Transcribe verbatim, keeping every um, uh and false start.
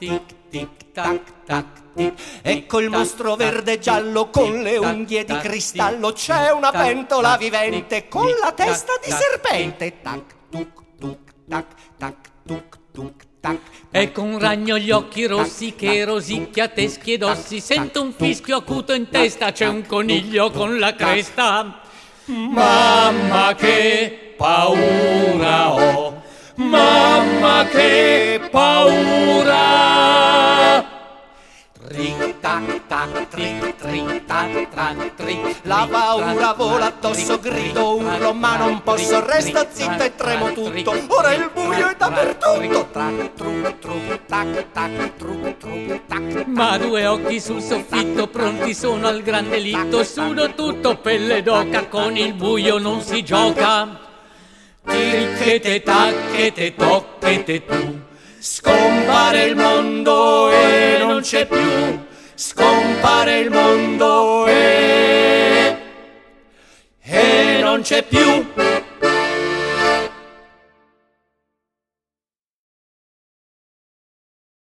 tic tic tac tac tic. Ecco il mostro verde e giallo con le unghie di cristallo. C'è una pentola vivente con la testa di serpente. Tac tuc tuc tac tac tuc tuc tac. Ecco un ragno gli occhi rossi che rosicchia teschi ed ossi. Sento un fischio acuto in testa, c'è un coniglio con la cresta. Mamma che paura ho, mamma che paura. Tric tac tac tric tric tac tac tric. La paura vola addosso, grido, urlo ma non posso. Resto zitto e tremo tutto, ora il buio è dappertutto. Tac truc truc tac tac truc truc tac. Ma due occhi sul soffitto pronti sono al gran delitto. Sudo tutto pelle d'oca, con il buio non si gioca. Ticchete tacchete tocchete tu. Scompare il mondo e non c'è più. Scompare il mondo e, e non c'è più.